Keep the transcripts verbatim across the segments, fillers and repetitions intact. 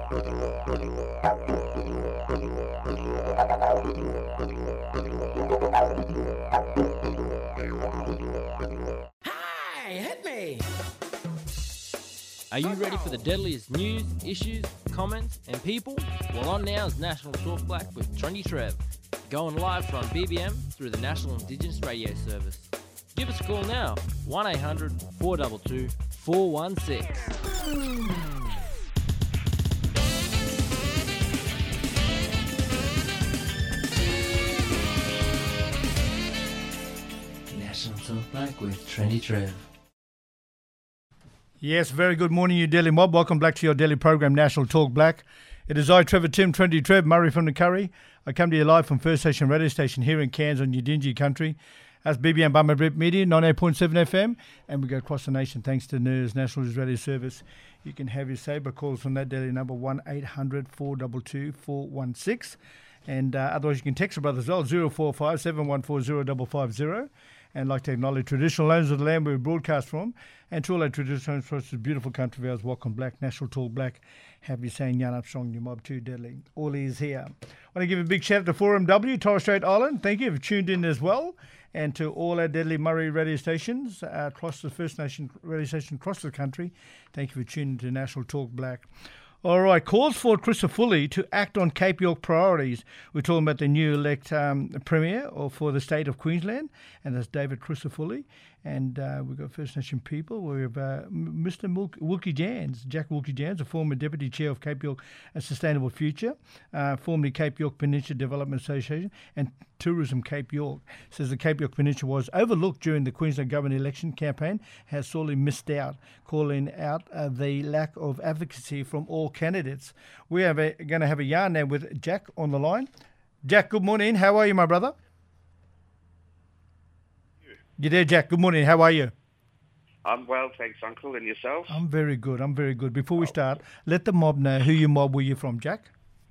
Hey, hit me! Are you ready for the deadliest news, issues, comments, and people? Well, on now is National Talk Black with Trendy Trev, going live from B B M through the National Indigenous Radio Service. Give us a call now, one eight hundred four two two four one six. National Talk Black with Trendy Trev. Yes, very good morning, you Daily Mob. Welcome back to your daily program, National Talk Black. It is I, Trevor Tim, Trendy Trev, Murray from the Curry. I come to you live from First Station Radio Station here in Cairns on Yidinji country. That's B B M Bummer Rip Media, ninety-eight point seven F M, and we go across the nation thanks to N E R S, National News Radio Service. You can have your saber calls on that daily number, one eight hundred four two two four one six. And uh, otherwise, you can text your brother as well, zero four five seven one four zero five five zero. And like to acknowledge traditional owners of the land where we broadcast from, and to all our traditional owners across this beautiful country of ours, welcome Black, National Talk Black. Have you saying Yan Up Strong, your mob too deadly. All is here. I want to give a big shout out to four M W, Torres Strait Island. Thank you for tuned in as well. And to all our deadly Murray radio stations uh, across the First Nation radio station across the country. Thank you for tuning to National Talk Black. All right, calls for Crisafulli to act on Cape York priorities. We're talking about the new elect um, Premier or for the state of Queensland, and that's David Crisafulli. And uh, we've got First Nation people. We have uh, Mister Mulk- Wilkie Jans, Jack Wilkie Jans, a former Deputy Chair of Cape York A Sustainable Future, uh, formerly Cape York Peninsula Development Association, and Tourism Cape York. Says the Cape York Peninsula was overlooked during the Queensland government election campaign, has sorely missed out, calling out uh, the lack of advocacy from all candidates. We are going to have a yarn now with Jack on the line. Jack, good morning. How are you, my brother? You there, Jack? Good morning. How are you? I'm well, thanks, Uncle. And yourself? I'm very good. I'm very good. Before we start, let the mob know who you mob were you from, Jack?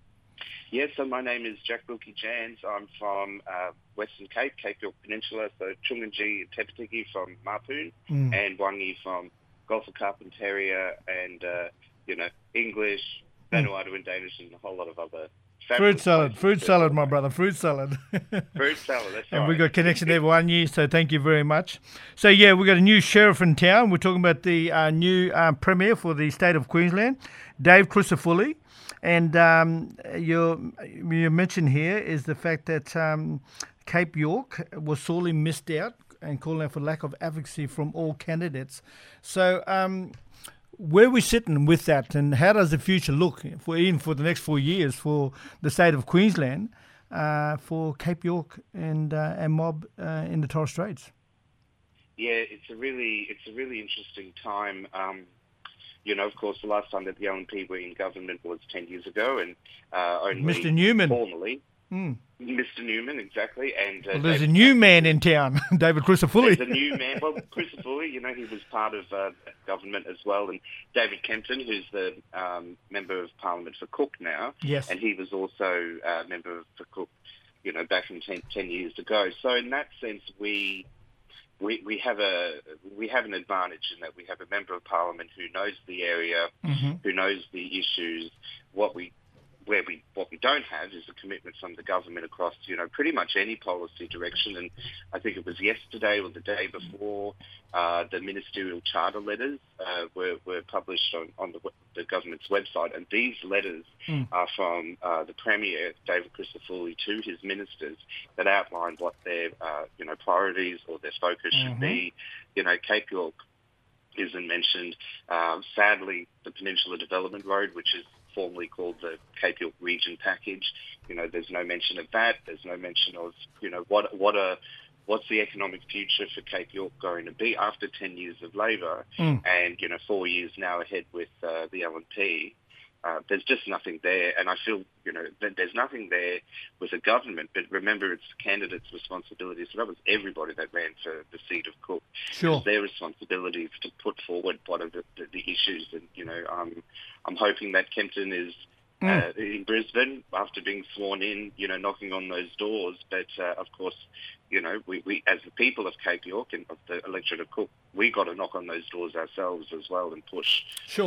Yes, so my name is Jack Wilkie Jans. I'm from uh, Western Cape, Cape York Peninsula, so Chunganji and Tepatiki from Mapoon, mm. and Wangi from Gulf of Carpentaria, and, uh, you know, English, Vanuatu mm. and Danish, and a whole lot of other... Fruit salad, fruit salad, my brother, fruit salad. Fruit salad, that's and right. We've got connection there one year, so thank you very much. So, yeah, we've got a new sheriff in town. We're talking about the uh, new uh, Premier for the state of Queensland, Dave Crisafulli. And um, your, your mention here is the fact that um, Cape York was sorely missed out and calling out for lack of advocacy from all candidates. So, um, where are we sitting with that, and how does the future look for even for the next four years for the state of Queensland, uh, for Cape York and uh, and mob uh, in the Torres Straits? Yeah, it's a really it's a really interesting time. Um, you know, of course, the last time that the L N P were in government was ten years ago, and uh, only Mister Newman formally. Mm. Mister Newman, exactly. And uh, well, there's David a new Campton, man in town, David Crisafulli. There's a new man. Well, Crisafulli, you know, he was part of uh, government as well. And David Kempton, who's the um, Member of Parliament for Cook now. Yes. And he was also uh, Member of for Cook, you know, back from ten, ten years ago. So in that sense, we... We, we have a we have an advantage in that we have a member of parliament who knows the area, mm-hmm. who knows the issues. What we where we what we don't have is a commitment from the government across, you know, pretty much any policy direction. And I think it was yesterday or the day before uh, the ministerial charter letters uh, were were published on on the, the government's website. And these letters mm. are from uh, the Premier, David Crisafulli, to his ministers that outline what their uh, you know priorities or their focus mm-hmm. should be. You know, Cape York isn't mentioned. Um, sadly, the Peninsula Development Road, which is formerly called the Cape York Region Package, you know, there's no mention of that. There's no mention of, you know, what what a what's the economic future for Cape York going to be after ten years of Labor mm. and, you know, four years now ahead with uh, the L N P. Uh, there's just nothing there, and I feel, you know, that there's nothing there with the government. But remember, it's the candidates' responsibility. So that was everybody that ran for the seat of Cook. Sure. It's their responsibility to put forward what are the, the, the issues. And, you know, um, I'm hoping that Kempton is mm. uh, in Brisbane after being sworn in, you know, knocking on those doors. But, uh, of course, you know, we, we, as the people of Cape York and of the electorate of Cook, we got to knock on those doors ourselves as well and push. Sure.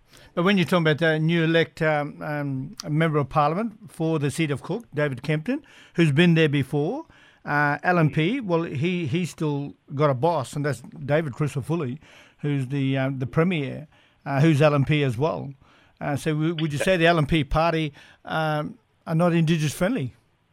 But when you're talking about the new elect um, um, member of parliament for the seat of Cook, David Kempton, who's been there before, uh, L N P, well, he he's still got a boss, and that's David Crisafulli, who's the um, the premier, uh, who's L N P as well. Uh, so w- would you say the L N P party um, are not Indigenous friendly?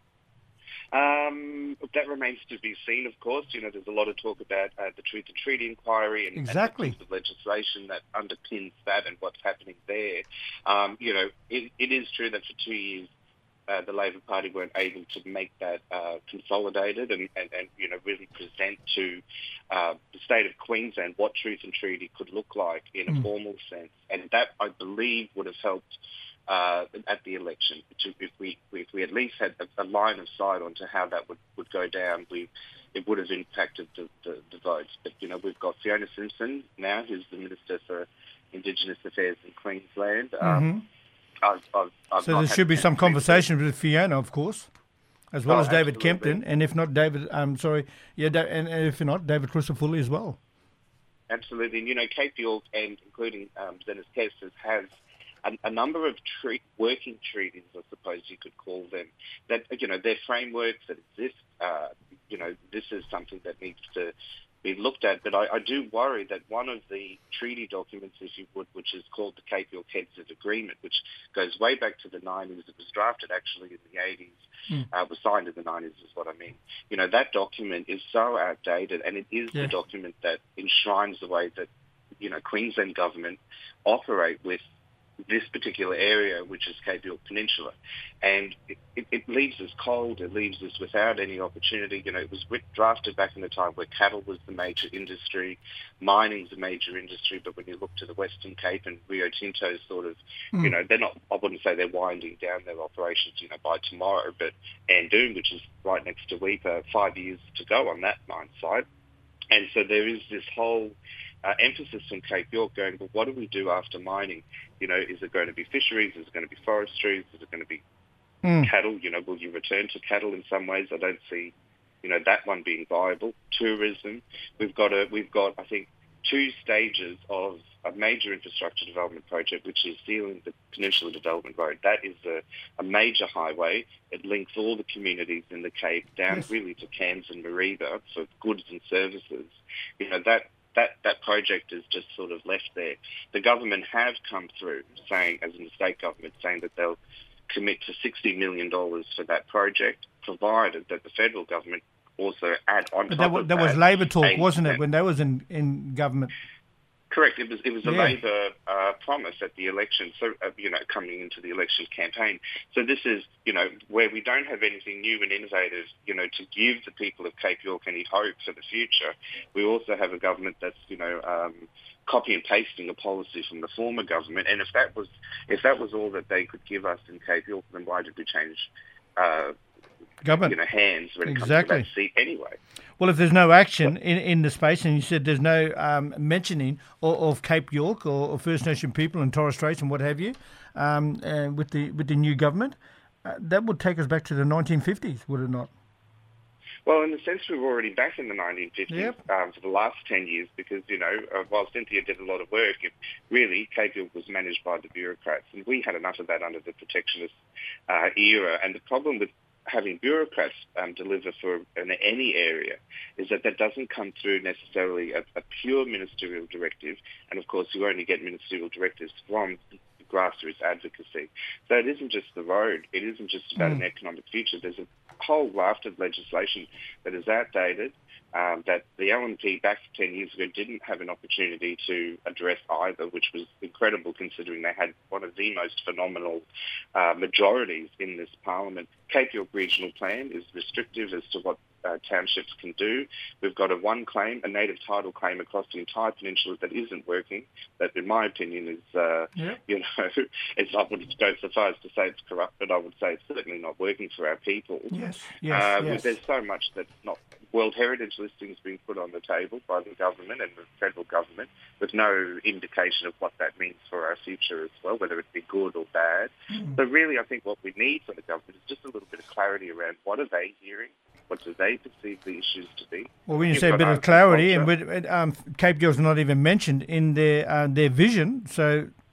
Um, that remains to be seen, of course. You know, there's a lot of talk about uh, the Truth and Treaty Inquiry and, exactly. and the piece of legislation that underpins that and what's happening there. Um, you know, it, it is true that for two years uh, the Labor Party weren't able to make that uh, consolidated and, and, and, you know, really present to uh, the state of Queensland what Truth and Treaty could look like in mm. a formal sense. And that, I believe, would have helped Uh, at the election. To, if we if we at least had a, a line of sight onto how that would, would go down, we it would have impacted the, the, the votes. But, you know, we've got Fiona Simpson now, who's the Minister for Indigenous Affairs in Queensland. Um, mm-hmm. I've, I've, I've so there should be some conversation with Fiona, of course, as well oh, as David absolutely. Kempton, and if not David, I'm sorry, yeah, da- and, and if not David Crisafulli as well. Absolutely, and you know, Cape York and including um, Zenas Kestis has A, a number of tre- working treaties, I suppose you could call them, that, you know, they're frameworks that exist. Uh, you know, this is something that needs to be looked at. But I, I do worry that one of the treaty documents, if you would, which is called the Cape York Headsett Agreement, which goes way back to the nineties. It was drafted actually in the eighties. Mm. Uh, was signed in the nineties is what I mean. You know, that document is so outdated, and it is yeah. the document that enshrines the way that, you know, Queensland government operate with this particular area, which is Cape York Peninsula. And it, it, it leaves us cold, it leaves us without any opportunity. You know, it was drafted back in the time where cattle was the major industry, mining's a major industry, but when you look to the Western Cape and Rio Tinto's sort of, mm. you know, they're not, I wouldn't say they're winding down their operations, you know, by tomorrow, but Andoon, which is right next to Weipa, five years to go on that mine site. And so there is this whole Uh, emphasis on Cape York going, well, what do we do after mining? You know, is it going to be fisheries? Is it going to be forestry? Is it going to be mm. cattle? You know, will you return to cattle in some ways? I don't see, you know, that one being viable. Tourism. We've got, a, we've got I think, two stages of a major infrastructure development project, which is sealing the Peninsula Development Road. That is a, a major highway. It links all the communities in the Cape down yes. really to Cairns and Mareeba for goods and services. You know, that That, that project is just sort of left there. The government have come through saying, as in the state government, saying that they'll commit to sixty million dollars for that project, provided that the federal government also add on but top that, of that that. was Labor talk, eight percent. Wasn't it, when they was in, in government? Correct. It was it was a yeah. Labor uh, promise at the election, so uh, you know, coming into the election campaign. So this is, you know, where we don't have anything new and innovative, you know, to give the people of Cape York any hope for the future. We also have a government that's, you know, um, copy and pasting a policy from the former government. And if that was if that was all that they could give us in Cape York, then why did we change uh, government, you know, hands when it exactly. comes to that seat anyway? Well, if there's no action in, in the space, and you said there's no um, mentioning of, of Cape York or, or First Nation people and Torres Straits and what have you, um, uh, with the with the new government, uh, that would take us back to the nineteen fifties, would it not? Well, in the sense we were already back in the nineteen fifties yep. um, for the last ten years, because, you know, uh, while Cynthia did a lot of work, it really, Cape York was managed by the bureaucrats, and we had enough of that under the protectionist uh, era. And the problem with having bureaucrats um, deliver for an, any area is that that doesn't come through necessarily a, a pure ministerial directive. And of course, you only get ministerial directives from grassroots advocacy. So it isn't just the road. It isn't just about mm. an economic future. There's a whole raft of legislation that is outdated, um, that the L N P back ten years ago didn't have an opportunity to address either, which was incredible considering they had one of the most phenomenal uh, majorities in this parliament. Cape York Regional Plan is restrictive as to what uh, townships can do. We've got a one claim, a native title claim across the entire peninsula that isn't working, that in my opinion is, uh, yep. you know, it's, I wouldn't go so far as to say it's corrupt, but I would say it's certainly not working for our people. Yes, yes, uh, yes. There's so much that's not World Heritage listings being put on the table by the government and the federal government with no indication of what that means for our future as well, whether it be good or bad. Mm. So really, I think what we need from the government is just a little bit of clarity around what are they hearing, what do they perceive the issues to be. Well, when you You've say a bit of clarity, and with, um, Cape York's not even mentioned in their uh, their vision, so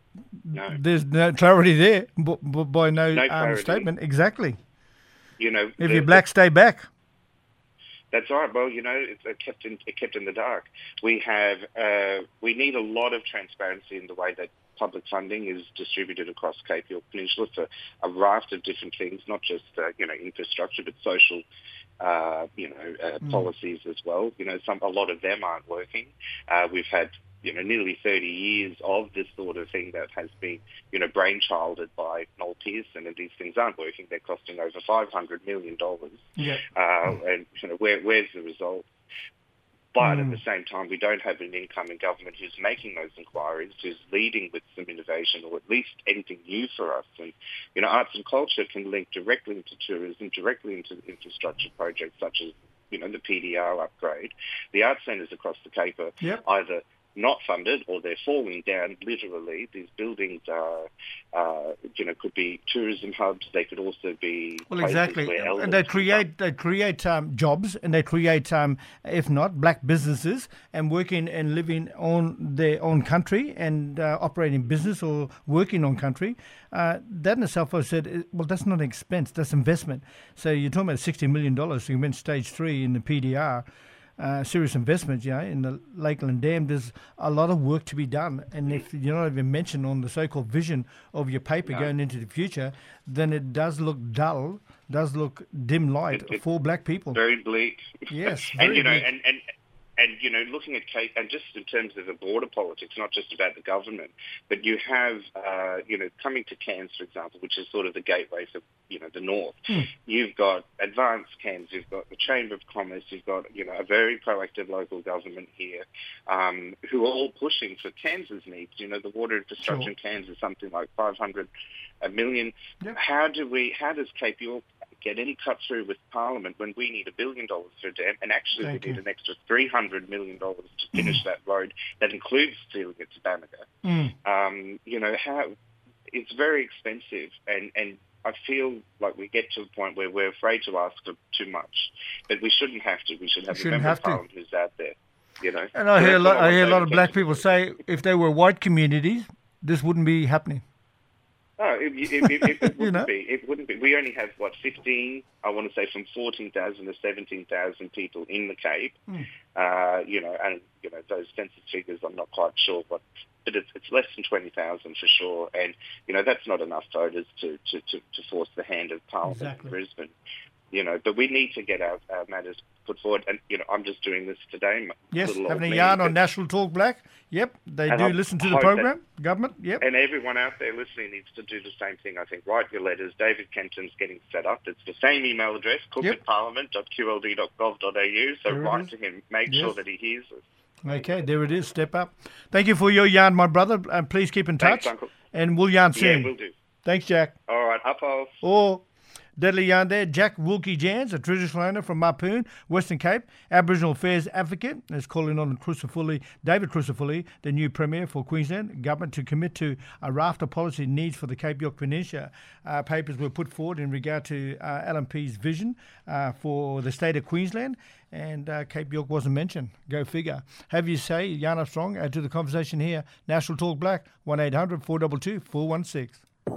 No. There's no clarity there b- b- by no, No um, clarity. statement. Exactly. You know, If the- you're black, stay back. That's right. Well, you know, it's uh, kept in it kept in the dark. We have uh, we need a lot of transparency in the way that public funding is distributed across Cape York Peninsula for a raft of different things, not just uh, you know infrastructure, but social, uh, you know, uh, Mm. policies as well. You know, some a lot of them aren't working. Uh, we've had you know nearly thirty years of this sort of thing that has been you know brainchilded by Noel Pearson, and these things aren't working. They're costing over five hundred million dollars. Yeah. Uh, and you know, where, where's the result? But Mm. at the same time, we don't have an incoming government who's making those inquiries, who's leading with some innovation or at least anything new for us. And, you know, arts and culture can link directly into tourism, directly into infrastructure projects such as, you know, the P D R upgrade. The arts centres across the Cape are Yep. either not funded or they're falling down literally. These buildings are, uh, you know, could be tourism hubs. They could also be Well, places exactly, where elders and they can create they create um, jobs, and they create, um, if not, black businesses, and working and living on their own country and uh, operating business or working on country. Uh, that in itself, I said, eh, well, that's not an expense, that's investment. So you're talking about sixty million dollars. So you went stage three in the P D R. Uh, serious investment, you know, in the Lakeland Dam. There's a lot of work to be done, and if you're not even mentioned on the so-called vision of your paper No. going into the future, then it does look dull, does look dim light It- it- for black people. very bleak. Yes, and very you know, bleak. and, and and you know, looking at Cape, and just in terms of the border politics, not just about the government, but you have, uh, you know, coming to Cairns, for example, which is sort of the gateway for, you know, the north. Hmm. You've got Advanced Cairns, you've got the Chamber of Commerce, you've got, you know, a very proactive local government here, um, who are all pushing for Cairns' needs. You know, the water infrastructure Sure. in Cairns is something like five hundred a million. Yep. How do we? How does Cape York get any cut through with Parliament when we need a billion dollars for a dam, and actually Thank we need you. an extra three hundred million dollars to finish that road that includes sealing it to Bannister? Mm. Um, you know, how it's very expensive, and, and I feel like we get to a point where we're afraid to ask for too much, but we shouldn't have to. We should have a Shouldn't member have of to. Parliament who's out there, you know. And I So hear a that's lot, what I want hear a lot of David black Kenton people to do. say if they were white communities, this wouldn't be happening. Oh, it, it, it, it, it wouldn't know? be. It wouldn't be. We only have, what, fifteen, I want to say from fourteen thousand to seventeen thousand people in the Cape. Mm. Uh, you know, and, you know, those census figures, I'm not quite sure, but, but it's, it's less than twenty thousand for sure. And, you know, that's not enough voters to, to, to, to force the hand of Parliament Exactly. in Brisbane. You know, but we need to get our, our matters put forward. And, you know, I'm just doing this today. my Yes, little old having a me, yarn but- on National Talk Black. Yep, they And do I listen to the hope program. Government, yep. And everyone out there listening needs to do the same thing, I think. Write your letters. David Kenton's getting set up. It's the same email address, cook Yep. at parliament dot q l d dot gov dot a u. So There it write is. to him. Make Yes. sure that he hears us. Okay, there it is. Step up. Thank you for your yarn, my brother. And please keep in touch. Thanks, Uncle. And we'll yarn soon. Yeah, we'll do. Thanks, Jack. All right, up-off. Or deadly yarn there, Jack Wilkie Jans, a traditional owner from Mapoon, Western Cape, Aboriginal Affairs advocate, is calling on Crucifulli, David Crucifulli, the new Premier for Queensland government, to commit to a raft of policy needs for the Cape York Peninsula. Uh, papers were put forward in regard to uh, L M P's vision uh, for the state of Queensland, and uh, Cape York wasn't mentioned. Go figure. Have you say, Yarn Armstrong, add to the conversation here. National Talk Black, one eight hundred four two two four one six.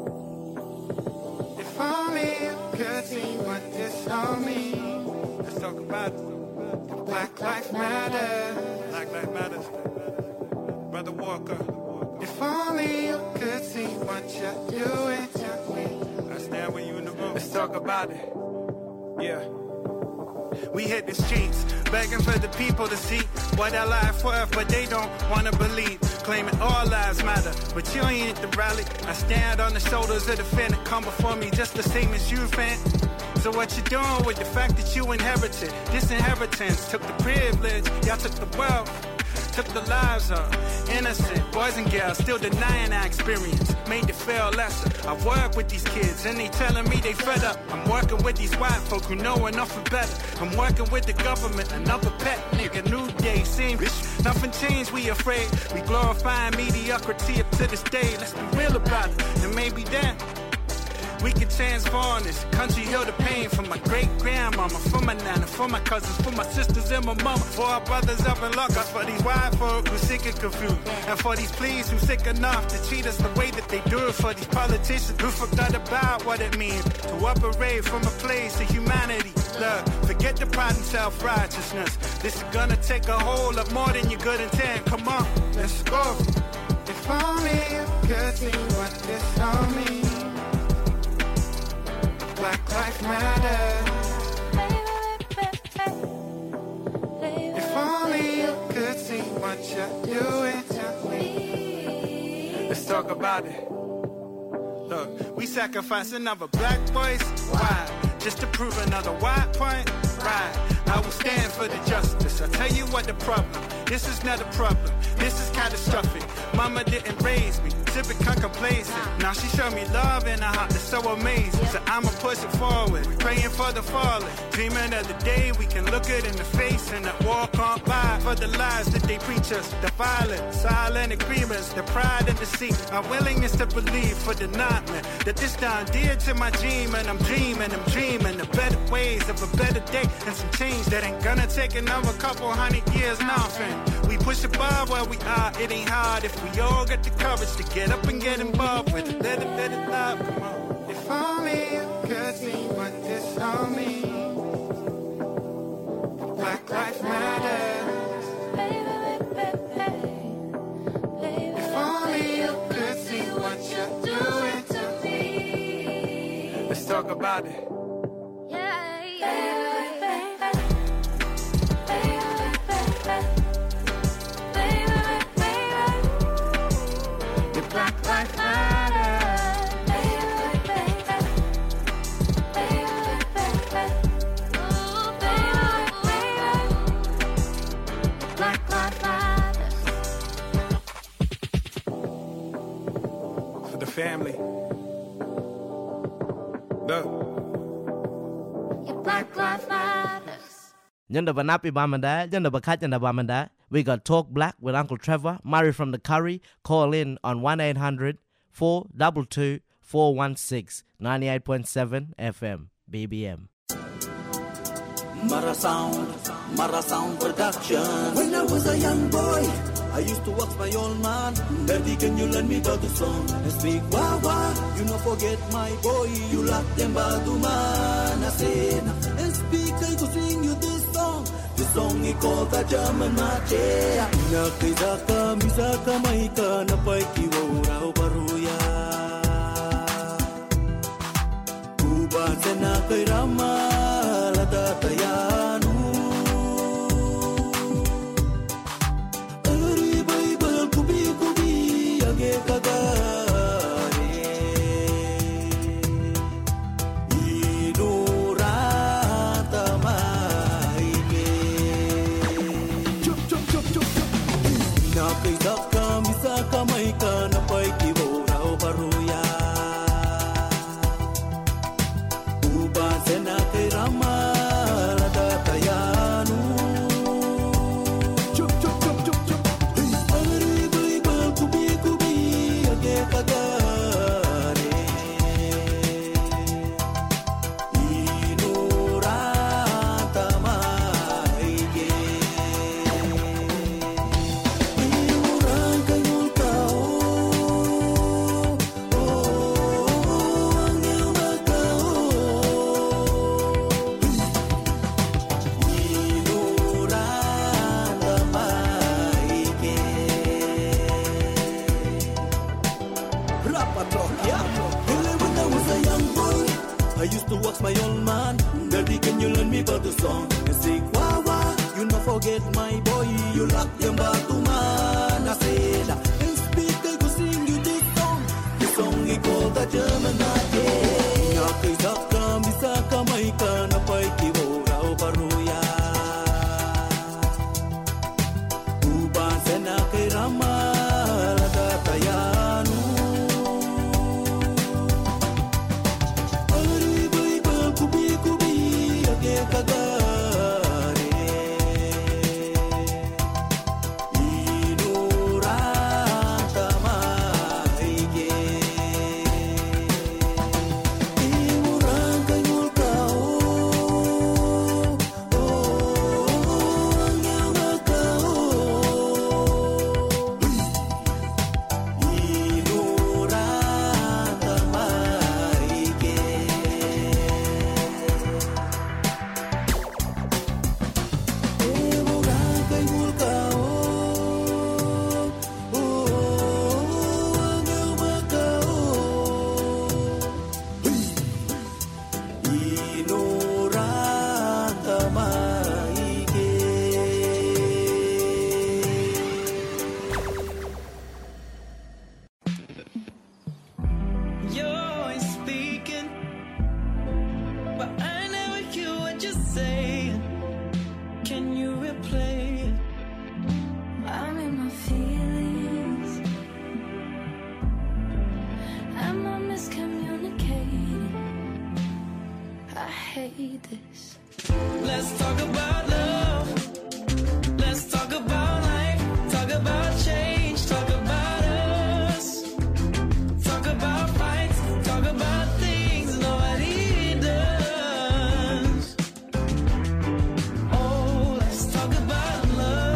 If only you could see what this all means. Let's talk about it. Black Lives Matter. Black Lives Matter. Brother Walker. If only you could see what you're doing to me. I stand with you in the room. Let's talk about it. Yeah. We hit the streets, begging for the people to see what our life worth, but they don't wanna believe. Claiming all lives matter, but you ain't at the rally. I stand on the shoulders of the fan that come before me, just the same as you, fan. So what you doing with the fact that you inherited this inheritance? Took the privilege, y'all took the wealth, took the lives of innocent boys and girls, still denying our experience, made it feel lesser. I work with these kids and they telling me they fed up. I'm working with these white folk who know enough for better. I'm working with the government, another pet nigga, new day seems nothing changed, we afraid. We glorifying mediocrity up to this day, let's be real about it. And maybe then We can transform this country, heal the pain from my great grandmama, for my nana, for my cousins, for my sisters and my mama, for our brothers up in lockup, for these white folk who sick and confused, and for these pleas who sick enough to treat us the way that they do it, for these politicians who forgot about what it means to operate from a place of humanity. Look, forget the pride and self-righteousness. This is gonna take a whole lot more than your good intent. Come on, let's go. If only you could see what this all means. Black Lives Matter. If only you could see what you're doing to me. Let's talk about it. Look, we sacrifice another black voice. Why? Just to prove another white point? Right. I will stand for the justice. I'll tell you what the problem. This is not a problem. This is catastrophic. Mama didn't raise me to become complacent. Now she showed me love in her heart that's so amazing. So I'ma push it forward, praying for the fallen, dreaming of the day we can look it in the face and that war can't buy for the lies that they preach us. The violence, silent agreements, the pride and deceit, our willingness to believe for the nightmare that this done dear to my dream, and I'm dreaming, I'm dreaming the better ways of a better day and some change that ain't gonna take another couple hundred years. Nothing. We push above where we are. It ain't hard if we all got the courage to get up and get involved with it. Let it, let it love. Come on. If only you could see what this all means. Black Lives Matter. If only you could see what you're doing to me. Let's talk about it. Yeah, yeah. Black Lives Matter. Black Lives Matter. For the family. Look. Black Lives Matter. Yonder Banapi Bamanda, Yonder Bakatanda Bamanda. We got Talk Black with Uncle Trevor, Murray from the Curry. Call in on one eight hundred four two two four one six, ninety-eight point seven F M, B B M. Mara Sound, Mara Sound Production. When I was a young boy, I used to watch my old man. Daddy, can you lend me the song and speak wah wah? You no forget my boy, you like them badu man. I said, and speak, I go sing you this song. This song is called the German Mache. Nakizaka, misaka, maika, napaiki, waurao baruya. Kuba, senaka, rama, latatayanu. Eri, Bible, kubi, kubi, age kagare. Idurata maike. Nakizaka, misaka, maika, napaiki, waurao baruya. Kuba, senaka, rama, latatayanu. Eri, Bible, kubi, kubi, age kagare. Idurata maike. Idurangka yulkao, oh, angel makao. Idurata maike. Rapa talk, yeah. Really, when I was a young boy, I used to watch my old man. Daddy, can you learn me about the song and sing wah wah? You not forget my boy, you like them batu man. I said, and speak, I go sing you this song. This song is called the German Mache. Nakizaka, misaka, maika, napaiki, waurao baruya. Kuba, senaka, rama, latatayanu. Eri, Bible, kubi, kubi, age kagare. Idurata say this. Let's talk about love. Let's talk about life. Talk about change. Talk about us. Talk about fights. Talk about things nobody does. Oh, let's talk about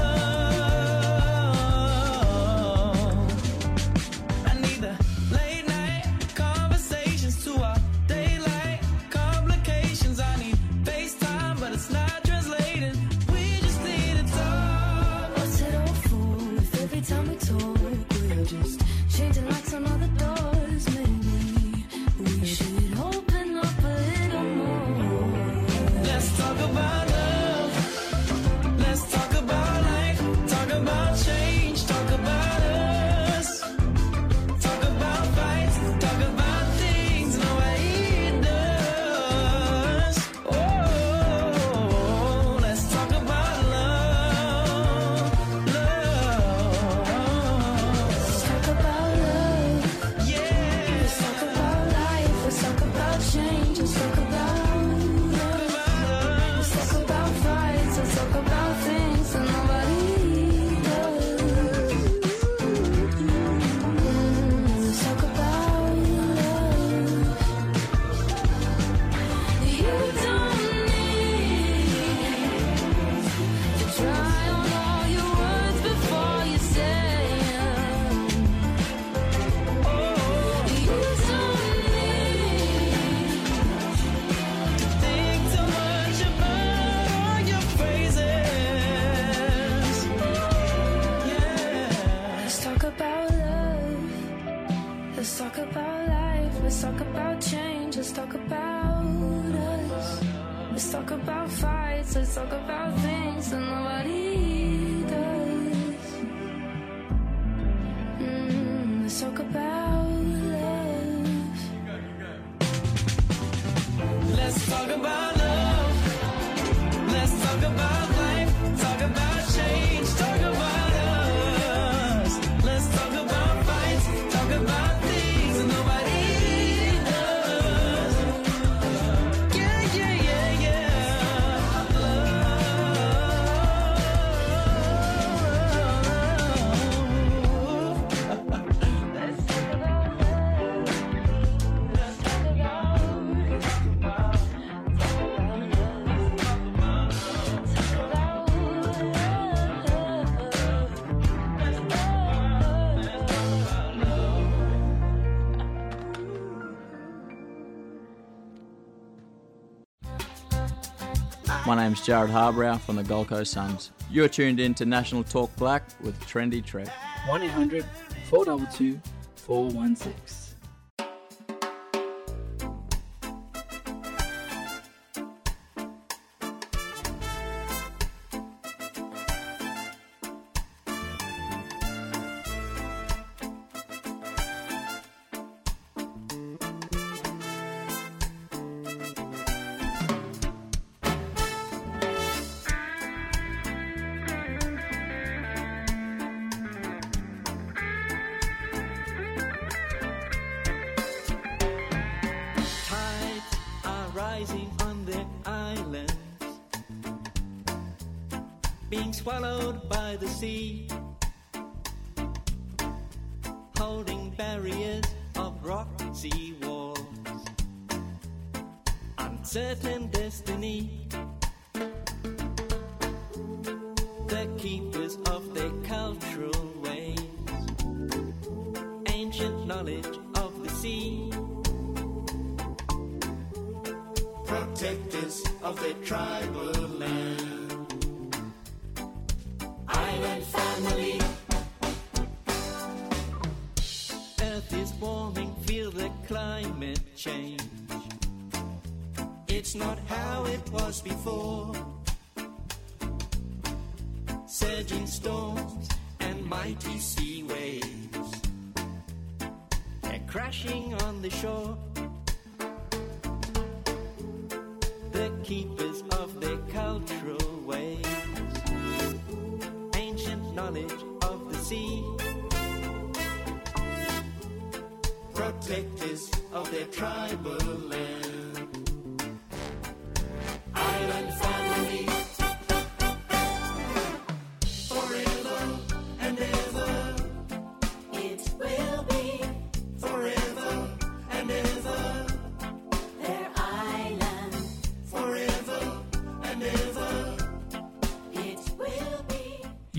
love. I need the late night conversations to our daylight complications. I need FaceTime, but it's not translating. We just need to talk. What's it all for? If every time we talk, we're just changing locks on all the doors. Maybe we should open up a little more. Let's talk about love. Let's talk about life. Talk about change. Talk about us. Talk about fights. Talk about things nobody does. Oh, let's talk about love. Love. Let's talk about love. Yeah. Let's talk about life. Let's talk about change. Let's talk about love. Let's talk about fights. Let's talk about things that nobody does. Mm, let's talk about love. You don't need to try on all your words before you say 'em. You don't need Think too much about all your phrases. Yeah. Let's talk about love. Let's talk about life. Let's talk about change. Let's talk about us. Let's talk about fights. Let's talk about things that nobody does. Mm, let's talk about love. Let's talk about love. Let's talk about life. Talk about change. Talk about us. Let's talk about fights. Talk about things nobody does. Yeah, yeah, yeah, yeah. Love. Let's talk about love. Let's talk about My name's Jared Harbrow from the Gold Coast Suns. You're tuned in to National Talk Black with Trendy Trev. one eight hundred four two two four one six. Tides are rising on the islands, being swallowed by the sea, holding barriers of rock sea walls, uncertain destiny, the keepers of their cultural ways, ancient knowledge of the sea, protectors of their tribal land. Island family. Earth is warming, feel the climate change. It's not how it was before. Surging storms and mighty sea waves, they're crashing on the shore. The keepers of their cultural ways, ancient knowledge of the sea, protectors of their tribal land.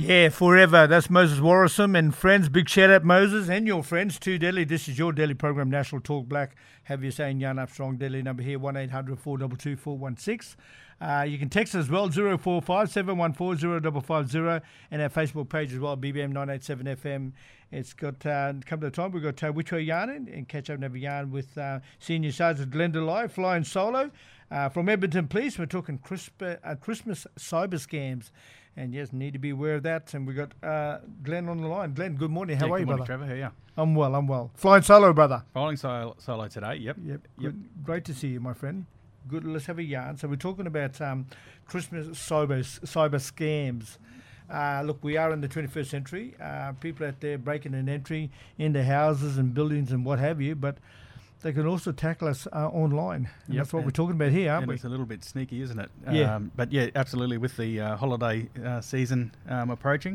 Yeah, forever. That's Moses Warrisome and friends. Big shout out, Moses, and your friends too, Delhi. This is your daily program, National Talk Black. Have you saying Jan Armstrong, Delhi number here, one eight hundred four two two four one six. Uh, you can text us as well, zero four five seven one four zero five five zero, and our Facebook page as well, B B M nine eight seven F M. It's got, uh, come to the time, we've got uh, Which Way Yarn and catch up and have a yarn with uh, Senior Sergeant Glenn Delay, flying solo. Uh, from Edmonton Police, we're talking crisp, uh, Christmas cyber scams. And yes, need to be aware of that. And we've got uh, Glenn on the line. Glenn, good morning. How yeah, are good you, morning, brother? Trevor. How are you? I'm well, I'm well. Flying solo, brother. Flying solo, solo today, yep. Yep. yep. Good. Great to see you, my friend. Good. Let's have a yarn. So we're talking about um, Christmas cyber, cyber scams. Uh, look, we are in the twenty-first century. Uh, people out there breaking an entry into houses and buildings and what have you, but they can also tackle us uh, online. And Yep, that's what and- we're talking about here, aren't and we? It's a little bit sneaky, isn't it? Yeah. Um, but yeah, absolutely. With the uh, holiday uh, season um, approaching,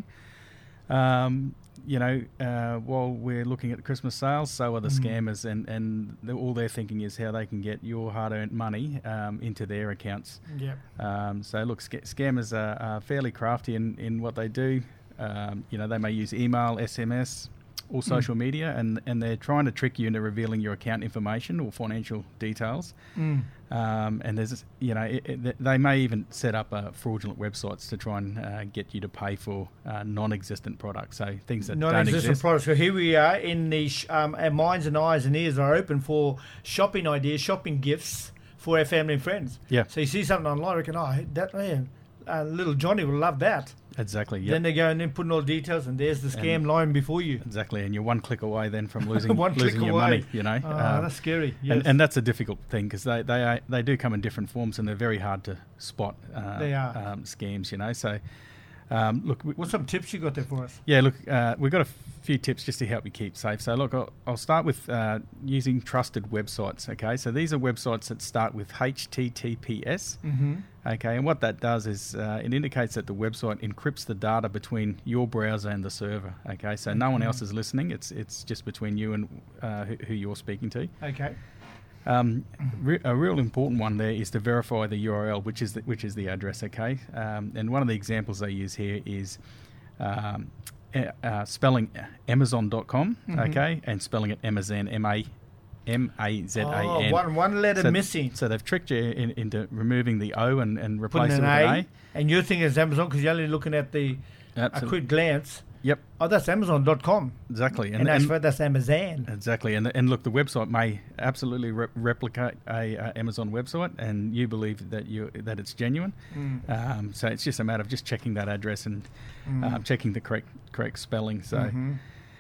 um, you know, uh, while we're looking at Christmas sales, so are the Mm. scammers, and and they're, all they're thinking is how they can get your hard-earned money um, into their accounts. Yep. Um, so look, sca- scammers are, are fairly crafty in, in what they do. Um, you know, they may use email, S M S, or social Mm. media, and, and they're trying to trick you into revealing your account information or financial details. Mm. Um, and there's, you know, it, it, they may even set up uh, fraudulent websites to try and uh, get you to pay for uh, non-existent products, so things that don't Non-existent exist. products. So here we are in the sh- um, our minds and eyes and ears are open for shopping ideas, shopping gifts for our family and friends. Yeah. So you see something online, I reckon, oh, that man, uh, little Johnny will love that. Exactly. Yep. Then they go and then put in all the details, and there's the scam And- line before you. Exactly, and you're one click away then from losing One losing click your away. money. You know, Ah, that's scary, yes. And, and that's a difficult thing because they they are, they do come in different forms, and they're very hard to spot. Uh, They are. um, scams. You know, so um, look. We, What's some tips you got there for us? Yeah, look, uh, we've got a few tips just to help you keep safe. So, look, I'll, I'll start with uh, using trusted websites, okay? So these are websites that start with H T T P S, Mhm. okay? And what that does is uh, it indicates that the website encrypts the data between your browser and the server, okay? So no one Okay. else is listening. It's it's just between you and uh, who, who you're speaking to. Okay. Um, re- a real important one there is to verify the U R L, which is the, which is the address, okay? Um, and one of the examples they use here is um, uh, uh, spelling Amazon dot com, Mhm. okay, and spelling it Amazon, M A M A Z A N. Oh, one- one letter so, missing. So they've tricked you in, into removing the O and, and Putting replacing an it with A, an A. and you're thinking it's Amazon because you're only looking at the a Absolute- quick glance. Yep. Oh, that's Amazon dot com. Exactly. And, that's, for, that's Amazon. Exactly, and and look, the website may absolutely re- replicate a uh, Amazon website, and you believe that you that it's genuine. Mm. Um, so it's just a matter of just checking that address and Mm. um, checking the correct correct spelling. So, Mhm.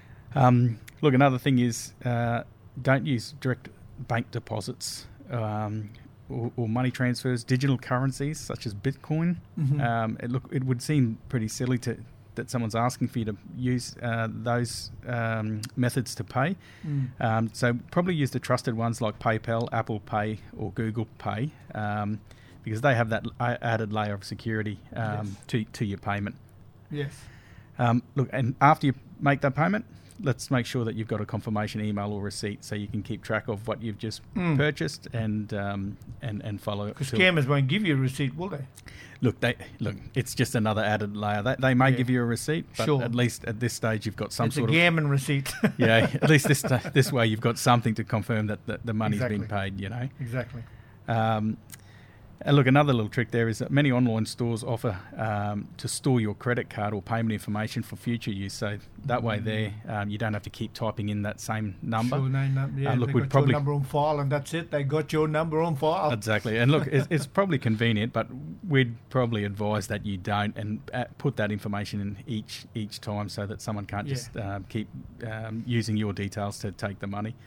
um, look, another thing is uh, don't use direct bank deposits um, or, or money transfers, digital currencies such as Bitcoin. Mhm. Um, it look, it would seem pretty silly to. that someone's asking for you to use uh, those um, methods to pay. Mm. Um, so probably use the trusted ones like PayPal, Apple Pay or Google Pay um, because they have that l- added layer of security um, Yes. to, to your payment. Yes. Um, look, and after you make that payment, let's make sure that you've got a confirmation email or receipt so you can keep track of what you've just Mm. purchased and um, and and follow. Because till- scammers won't give you a receipt, will they? Look, they look. It's just another added layer. They, they may Yeah. give you a receipt, but Sure. at least at this stage you've got some It's sort a of gammon receipt. yeah. At least this this way you've got something to confirm that the, the money's been Exactly. paid. You know. Exactly. Um, and look, another little trick there is that many online stores offer um, to store your credit card or payment information for future use. So that way, there um, you don't have to keep typing in that same number. Sure, name, num- yeah, Uh, look, they we'd got probably your number on file, and that's it. They got your number on file. Exactly, and look, it's, it's probably convenient, but we'd probably advise that you don't and uh, put that information in each each time so that someone can't Yeah. just um, keep um, using your details to take the money.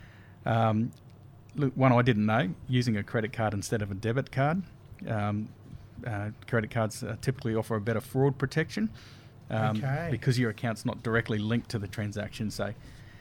Um, look, one I didn't know: using a credit card instead of a debit card. Um, uh, credit cards uh, typically offer a better fraud protection um, Okay. because your account's not directly linked to the transaction. So,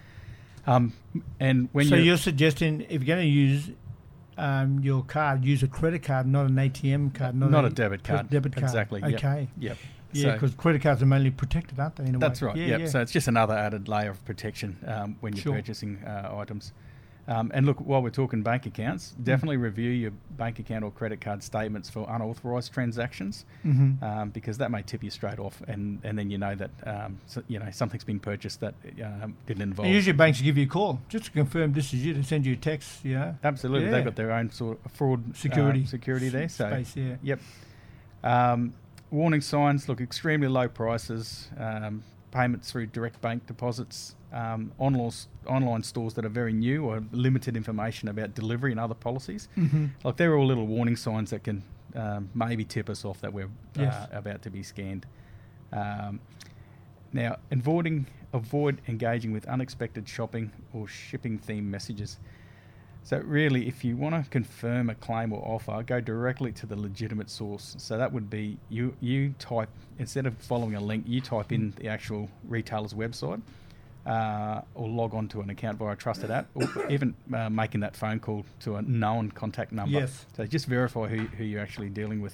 um, and when so you're, you're suggesting if you're going to use um, your card, use a credit card, not an A T M card, not, Not a debit cre- card. Debit card. Exactly, yep, Okay. yep. Yeah, So- because credit cards are mainly protected, aren't they? In a That's way? right. Yeah, yep. yeah. So it's just another added layer of protection um, when you're Sure. purchasing uh, items. Um, and look, while we're talking bank accounts, definitely mm. review your bank account or credit card statements for unauthorised transactions, mm-hmm. um, because that may tip you straight off, and, and then you know that um, so, you know something's been purchased that um, didn't involve. And usually banks give you a call just to confirm this is you, to send you a text. Yeah, absolutely. Yeah. They've got their own sort of fraud security uh, security there. So space, yeah. Yep. Um, warning signs: look, extremely low prices, um, payments through direct bank deposits. Um, online, online stores that are very new or limited information about delivery and other policies. Mm-hmm. Like they're all little warning signs that can um, maybe tip us off that we're yes. uh, about to be scanned. Um, now, avoiding avoid engaging with unexpected shopping or shipping themed messages. So really, if you want to confirm a claim or offer, go directly to the legitimate source. So that would be you. You type, instead of following a link, you type in the actual retailer's website. Uh, or log on to an account via a trusted app, or even uh, making that phone call to a known contact number. Yes. So just verify who, who you're actually dealing with.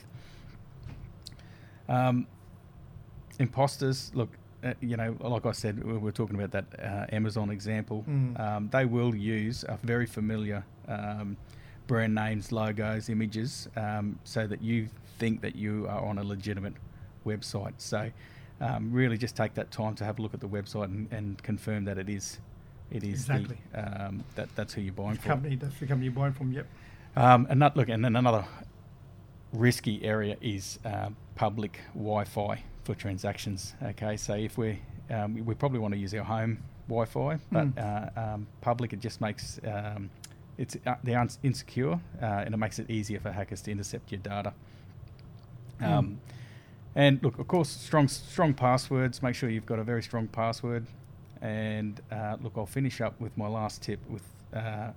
Um, imposters, look, uh, you know, like I said, we we're talking about that uh, Amazon example. Mm. Um, they will use a very familiar um, brand names, logos, images, um, so that you think that you are on a legitimate website. So Um, really just take that time to have a look at the website and, and confirm that it is it is exactly the, um, that that's who you're buying the from. Company, that's the company you're buying from, yep. Um, and that, look, and then another risky area is uh, public Wi-Fi for transactions. Okay, so if we um, we, we probably want to use our home Wi-Fi, but mm. uh, um, public, it just makes um, it's uh, they're un- insecure uh, and it makes it easier for hackers to intercept your data. Um, mm. And look, of course, strong strong passwords. Make sure you've got a very strong password. And uh, look, I'll finish up with my last tip. With uh,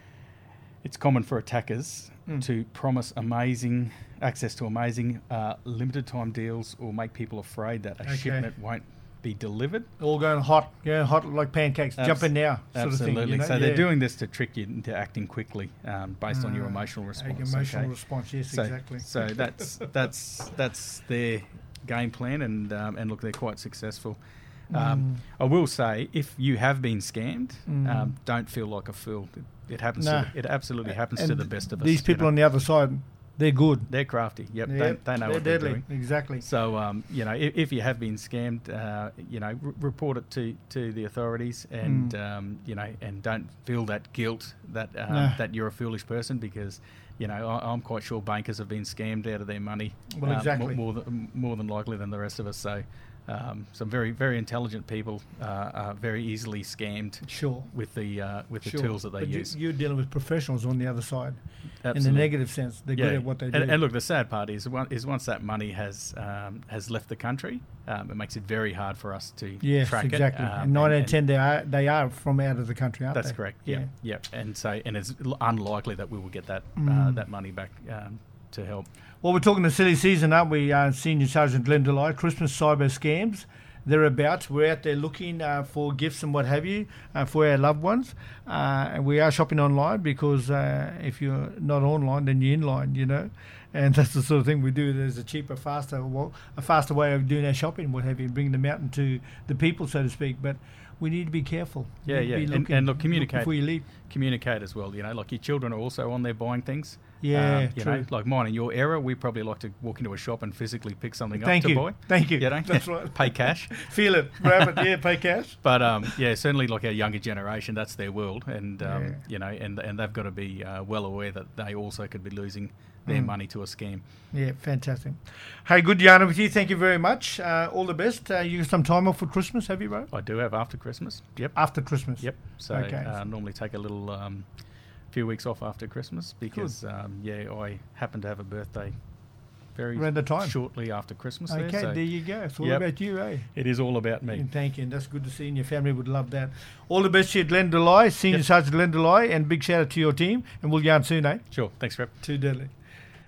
it's common for attackers mm. to promise amazing access to amazing uh, limited time deals, or make people afraid that a okay. shipment won't be delivered. All going hot, yeah, hot like pancakes. Abs- Jump in now, sort absolutely. of thing. You know? So yeah. they're doing this to trick you into acting quickly, um, based uh, on your emotional response. Emotional okay? response, yes, so, exactly. So that's that's that's their game plan, and um, and look, they're quite successful. Um, mm. I will say, if you have been scammed, mm. um, don't feel like a fool. It, it happens. Nah. To the, it absolutely happens and to the best of us. These people you know? on the other side, they're good. They're crafty. Yep, yep. They, they know they're what deadly. they're doing. Exactly. So, um, you know, if, if you have been scammed, uh, you know, r- report it to, to the authorities, and mm. um, you know, and don't feel that guilt that um, nah. that you're a foolish person, because, you know, I, I'm quite sure bankers have been scammed out of their money. Well, um, exactly. More, more than more than likely than the rest of us. So. Um, some very, very intelligent people uh, are very easily scammed. Sure. With the uh, with the sure. tools that they but use. You, you're dealing with professionals on the other side. Absolutely. In the negative sense, they're yeah. good at what they and, do. And look, the sad part is, is once that money has um, has left the country, um, it makes it very hard for us to yes, track exactly. it. Um, and nine and, out of ten, they are they are from out of the country, aren't that's they? That's correct. Yeah. yeah, yeah. And so, and it's unlikely that we will get that mm. uh, that money back um, to help. Well, we're talking the silly season, aren't we? Uh, Senior Sergeant Glenn Delay, Christmas cyber scams. Thereabouts. We're out there looking uh, for gifts and what have you uh, for our loved ones. Uh, and we are shopping online because uh, if you're not online, then you're in line, you know. And that's the sort of thing we do. There's a cheaper, faster, well, a faster way of doing our shopping, what have you, bringing them out into the people, so to speak. But we need to be careful. Yeah, yeah. And, and look, communicate. Look before you leave. Communicate as well. You know, like your children are also on there buying things. Yeah, um, you true. know, like mine and your era, we probably like to walk into a shop and physically pick something Thank up you. to buy. Thank you. You know, that's right. Pay cash. Feel it, grab it. Yeah, pay cash. But um, yeah, certainly like our younger generation, that's their world, and um, Yeah. you know, and and they've got to be uh, well aware that they also could be losing their Mm. money to a scam. Yeah, fantastic. Hey, good yarning with you. Thank you very much. Uh, all the best. Uh, you got some time off for Christmas, have you, bro? I do have after Christmas. Yep. After Christmas. Yep. So Okay. uh, normally take a little um, few weeks off after Christmas because um, yeah, I happen to have a birthday very Around the time. shortly after Christmas. Okay, there, so there you go. It's all yep. about you, eh? It is all about me. And thank you. And that's good to see, and your family would love that. All the best to you, Glenn Delay, Senior Yep. Sergeant Glenn Delay, and big shout out to your team. And we'll yarn soon, eh? Sure. Thanks, Rep. Too deadly.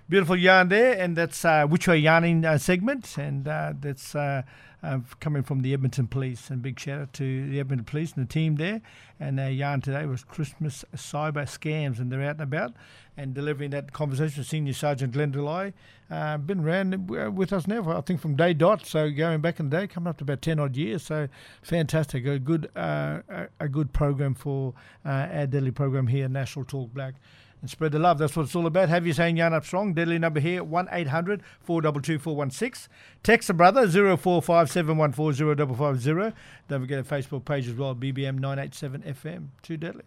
Beautiful yarn there, and that's uh, Which Way Yarning uh, segment, and uh, that's uh, uh, coming from the Edmonton Police. And big shout out to the Edmonton Police and the team there. And our yarn today was Christmas cyber scams, and they're out and about and delivering that conversation with Senior Sergeant Glenn Delay. Uh, been around with us now, I think, from day dot, so going back in the day, coming up to about ten odd years. So fantastic, a good uh, a, a good program for uh, our daily program here, National Talk Black. And spread the love. That's what it's all about. Have you saying yarn up strong. Deadly number here, one eight hundred four two two four one six. Text a brother, zero four five seven one four zero five five zero. Don't forget our Facebook page as well, B B M nine eighty-seven F M. Too deadly.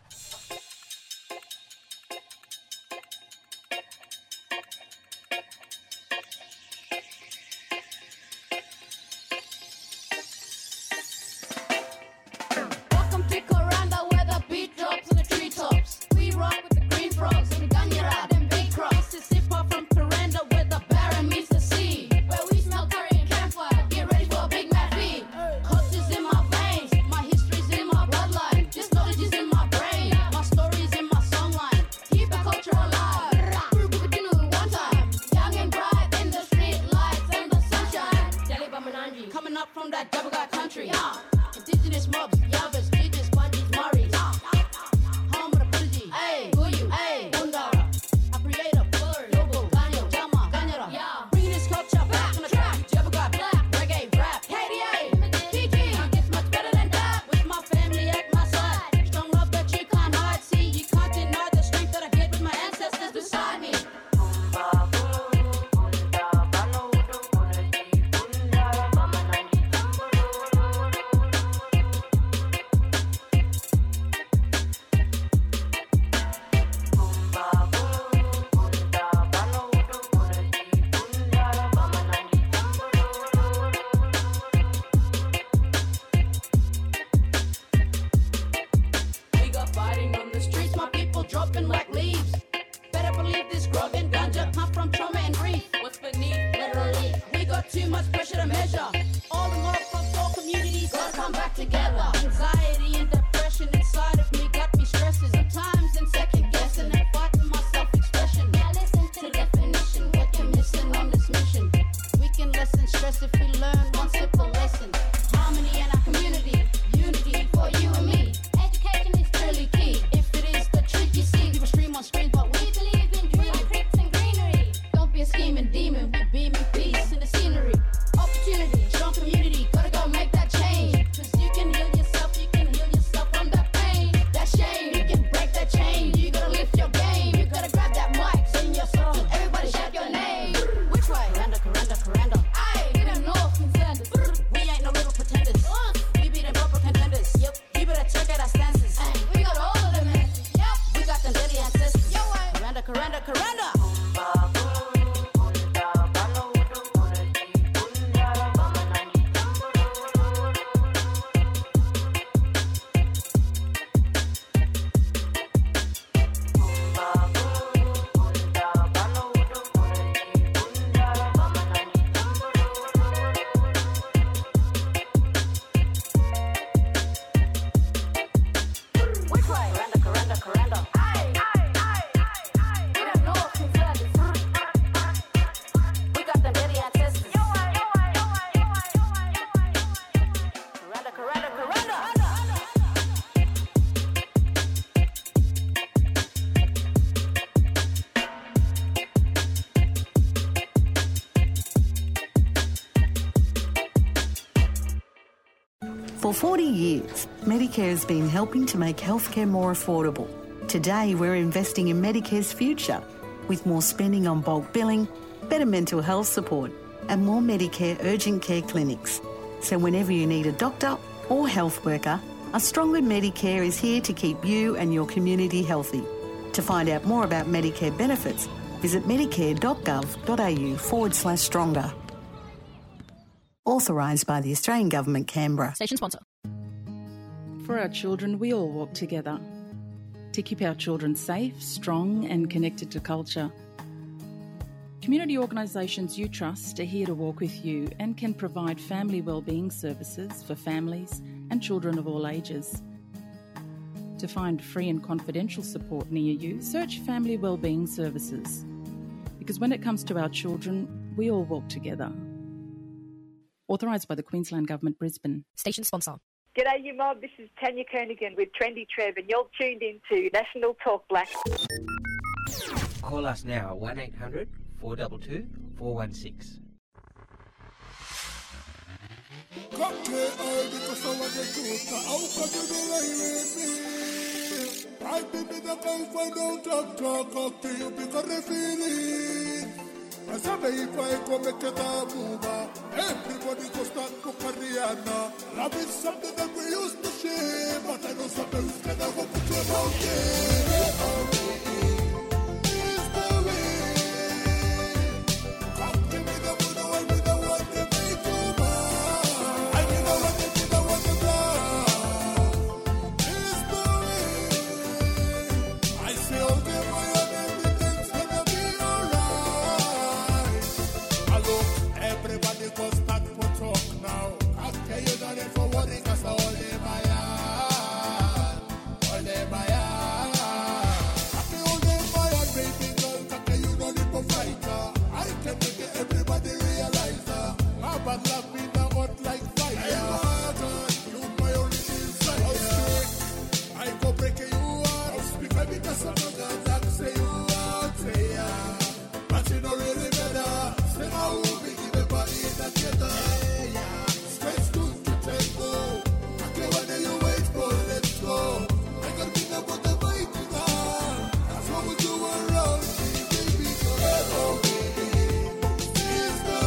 Welcome to Coranda, where the beat drops and the treetops. We rock with the green frogs and Ganyarad and Big Cross. This hip hop from Coranda, where the barren meets the sea. Where we smell curry and campfire. Get ready for a big mad feed. Culture's in my veins, my history's in my bloodline. This knowledge is in my brain, my story's in my songline. Keep the culture alive. We could do it one time. Young and bright in the street lights and the sunshine. Delhi Bamananji, coming up from that Jabagat country. Yeah. Indigenous mobs, Yavas, Jijas, Banjis, Maris. Home of the Purji, ay, Guyu, ay, Bundara. A creator, Fuller, Logo, Ganyo, Jama, Ganyara. Yeah. Bringing this culture back on the track. Jabagat, black, reggae, rap, K D A, P G. Can't get much better than that. With my family at my side. Strong love that you can't hide. See, you can't deny the strength that I get with my ancestors beside me. We got fighting on the streets, my people dropping like leaves. Better believe this grog and ganja come from trauma and grief. What's beneath, literally. We got too much pressure to measure. All the love from all communities gotta come back together. Anxiety and depression inside of me got me stressing. Sometimes in second guessing and fighting my self-expression. Now listen to the definition, what you're missing on this mission. We can lessen stress if we learn one simple lesson. Harmony in our community, unity for you and me. Education is truly key. If it is the truth you see, we will stream on screens, but we believe in dreaming, bricks and greenery. Don't be a scheming demon, we beaming peace in the scenery. Opportunity, strong community, gotta go make that change. Cause you can heal yourself, you can heal yourself from that pain, that shame. You can break that chain, you gotta lift your game. You gotta grab that mic, sing your song, everybody shout your name. Which way? Coranda, Coranda, Coranda. Aye, we the North contenders. We ain't no little pretenders. We be the proper contenders. Yep, we better check out our stances. Ay, we got all of them answers. Yep, we got them deadly ancestors. Yo, way. Coranda, Coranda, Coranda. Which way? Coranda, Coranda, Coranda. Aye, aye, aye, aye, aye. We the North contenders. We got them deadly ancestors. Yo, way, yo, way, yo, way, yo, way, yo, way, yo, way, yo, way. Coranda, Coranda, Coranda. For forty years, Medicare has been helping to make healthcare more affordable. Today, we're investing in Medicare's future with more spending on bulk billing, better mental health support, and more Medicare urgent care clinics. So whenever you need a doctor or health worker, a stronger Medicare is here to keep you and your community healthy. To find out more about Medicare benefits, visit medicare.gov.au forward slash stronger. Authorised by the Australian Government, Canberra. Station sponsor. For our children, we all walk together to keep our children safe, strong and connected to culture. Community organisations you trust are here to walk with you and can provide family wellbeing services for families and children of all ages. To find free and confidential support near you, search Family Wellbeing Services. Because when it comes to our children, we all walk together. Authorised by the Queensland Government, Brisbane. Station sponsor. G'day, you mob. This is Tanya Kernigan with Trendy Trev, and you're tuned in to National Talk Black. Call us now, one eight hundred four two two four one six. I've been in the cold for no talk, talk, talk to you because they feel it. I said, if I go make it a move, everybody go start to Kariana. Love is something that we used to share, but I know something we can never put your mouth in. It's the way. Come give me the moon, I will the one to make you mine. I will the one to be the one to love. It's the way. I say, all the way, and everything's gonna be alright. Look, everybody go start to talk now. I tell you that if you're worrying, cause all day by hand, all day by hand. I feel all day by hand, baby girl, I tell you don't need to fight her. I can make it everybody realize her. My bad love me now hot like fire. Hey, God, you my only desire. I go break you out, because because I'm not gonna say you out, say yeah. But you don't really matter. Say I will be in the body that get there. Straight to the table. I can't wait you wait for let's go. I got to know what the might is on. That's what we do around me, baby. Oh, baby, it's the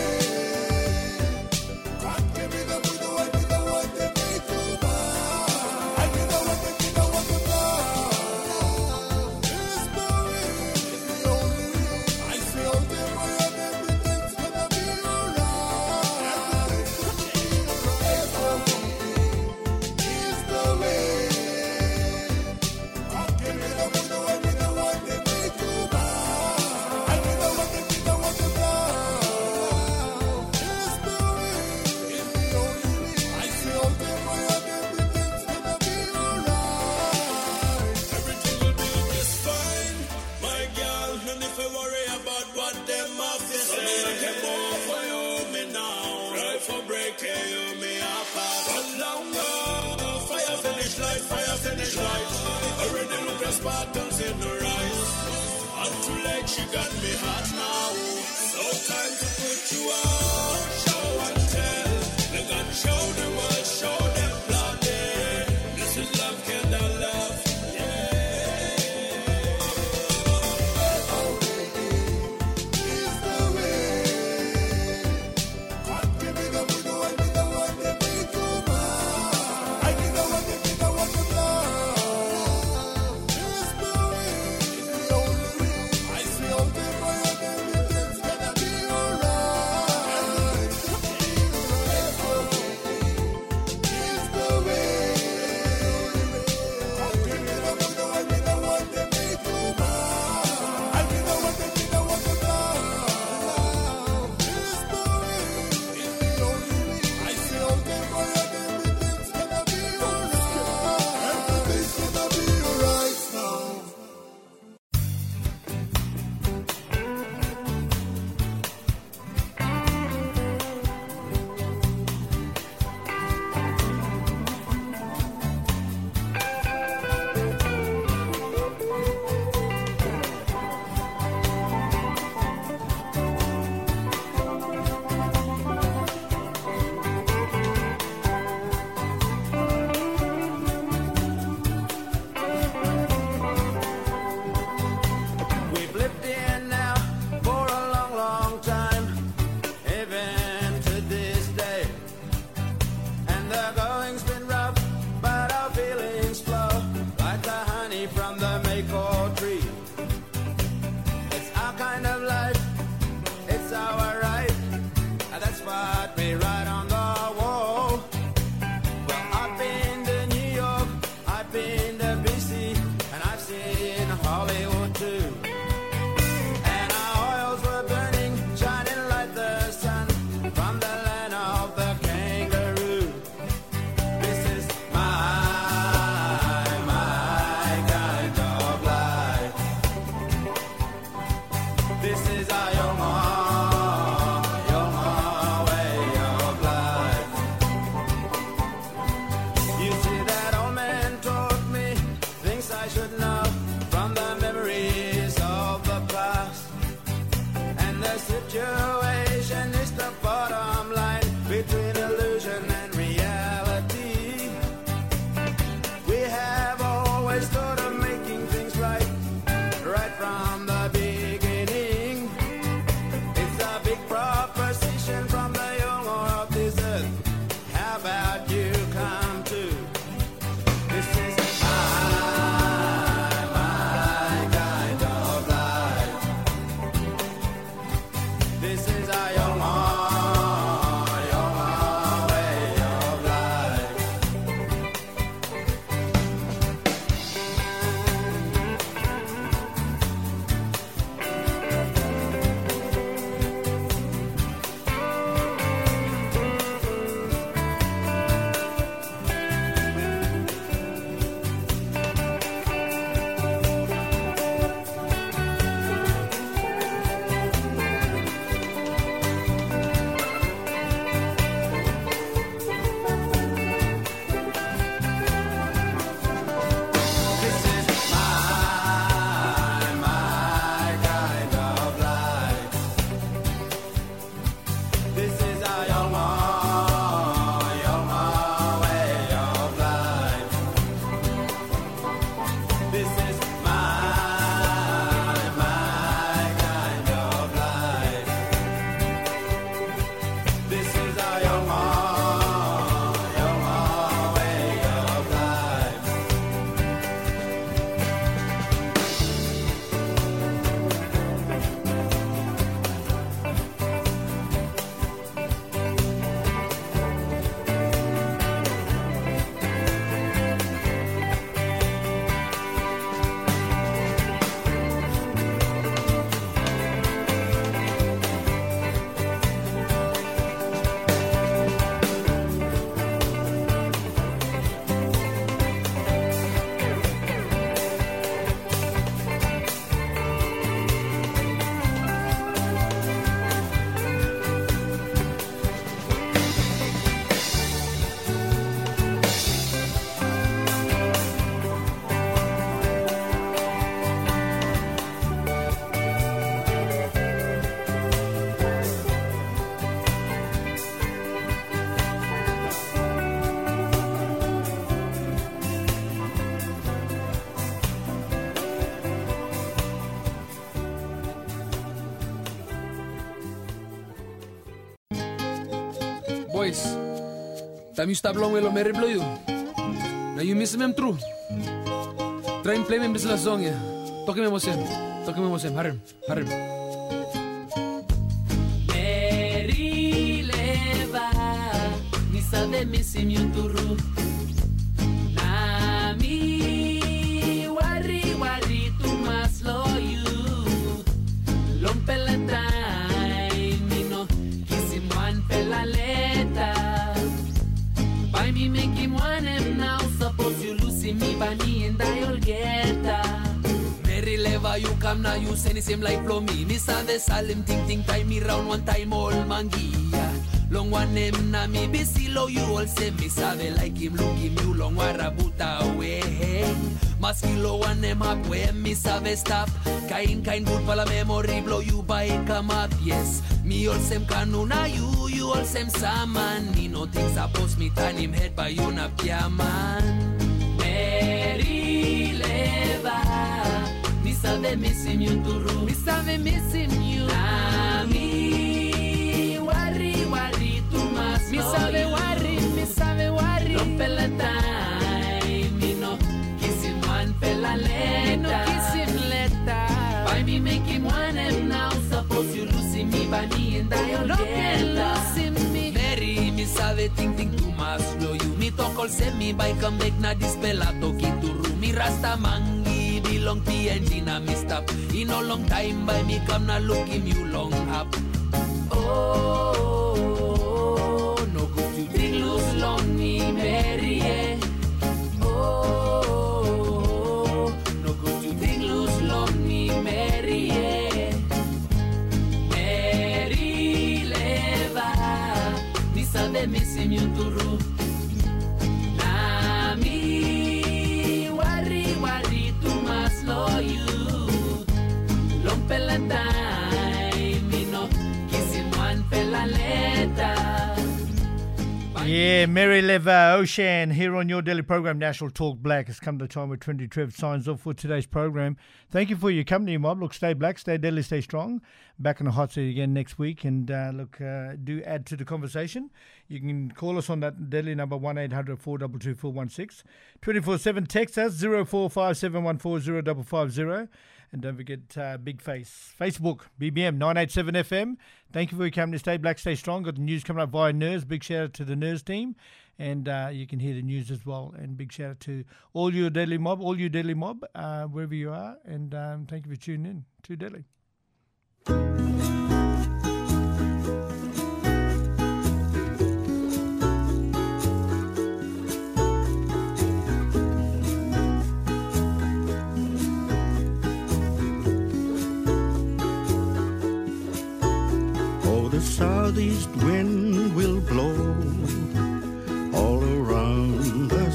way. Can't give me the mood, I be the one that make you mine. I be the one that be the one to love. It's the way, it's the only way. I say all day, my everything's gonna be alright. Everything's gonna be alright. It's the way. Can't give me the mood, I be the one that make you mine. I be the one that be the one to love. It's the way, it's the only way. I say all day, my everything's gonna be alright. Everything will be just fine, my girl. No need to worry about what them have to say. I can move for you, me now. Try for breaking you, me apart. But longer, fire finish light, fire finish light. Already look at Spartans in the rise. And too late, she got me hot now. So time to put you out. Show and tell. They gonna show the world, show them bloody. This is love, kind of love. It's the way. Can't give me the mood, I be the one that make you mine. I be the one that be the one to love. It's the way, it's the only way. I say all day, my This is our young heart, young heart way of life. You see that old man taught me things I should know from the memories of the past. And the situation is the bottom line between illusion and reality. We have always thought of making things right, right from the beginning. It's a big proposition from the young of this earth. How about you come too? This is my, my kind of life. This is our young heart, young heart way of life. This is my, my kind of life. This is our young heart, young heart way of life. This is my, my kind of life. This is our young heart, young heart way of life. Boys, time you stop long well on Mary Blow you. Now you miss him true. Try and play me this last song, yeah. Talk him about him. Talk him about him. Harim. Harim. Mary leva, ni sabe missing you turu. Nami wari wari tu mas lo you. Lompela time, you know, kiss him one pela letter. By me make him one him now. Suppose you lose me by me and I'll get her. Mary leva you come now you send him like flow me. Miss the salim ting ting time me round one time all mangia. Long one name na me busy low you all say me sabe like him look him you long warabuta away. Maskilo one name up where me sabe stop. Kind kind good pala memory blow you by come up yes. Me all same kanuna you you all same saman. Me no things suppose me turn him head by you na piaman. Mary leva, me sabe missing you turu. Me sabe missing you. Nami worry worry too much. Me sabe worry, me sabe worry. Rompe la time, me no kiss him one pela letter. No kiss him letter. By me make him one him now. Suppose you lose me by me and I'll get her. Mary, me sabe think think too much. Slow you me talk all say me by come back na dispela toki turu. Me rasta mangi belong T N G na me stop. In a long time by me come na look him you long up. Oh, no good you think lose long me Mary. Yeah. Oh, no good you think lose long me Mary. Yeah. miss him you turu. Na mi worry worry too much slow you. Long pela time, me no kissing one pela later. Yeah, Mary Lever Ocean here on your daily program, National Talk Black. It's come to the time where Trendy Trev signs off for today's program. Thank you for your company, mob. Look, stay black, stay deadly, stay strong. Back in the hot seat again next week. And uh, look, uh, do add to the conversation. You can call us on that deadly number one eight hundred four two two four one six. twenty-four seven text us zero four five seven one four zero five five zero. And don't forget uh, Big Face. Facebook, B B M nine eighty-seven F M. Thank you for your company. Stay black, stay strong. Got the news coming up via N E R S. Big shout out to the N E R S team. And uh, you can hear the news as well. And big shout out to all your Deadly Mob, all you Deadly Mob, uh, wherever you are. And um, thank you for tuning in to Deadly. The southeast wind will blow all around us,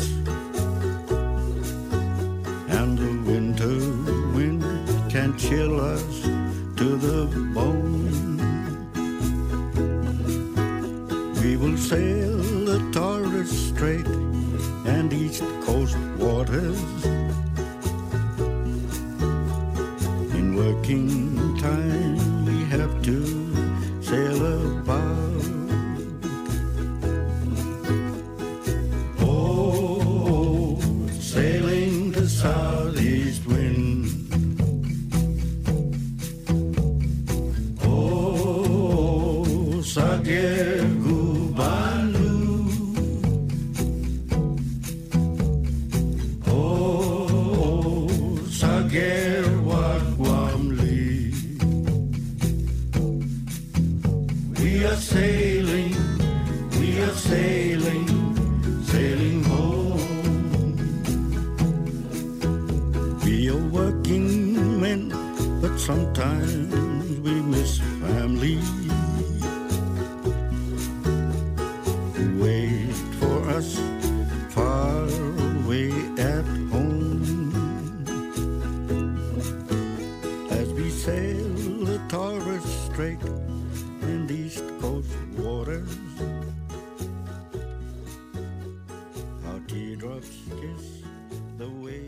and the winter wind can chill us to the bone. We will sail the Torres Strait and East Coast waters in working time. We have to sail about. Oh, sailing the southeast wind. Oh, Sager Gubalu. Oh, Sager Wagwamli. We are sailing, we are sailing, sailing home. We are working men, but sometimes we miss family. Wait for us far away at home. As we sail the Torres Strait and East Coast waters, our teardrops kiss the way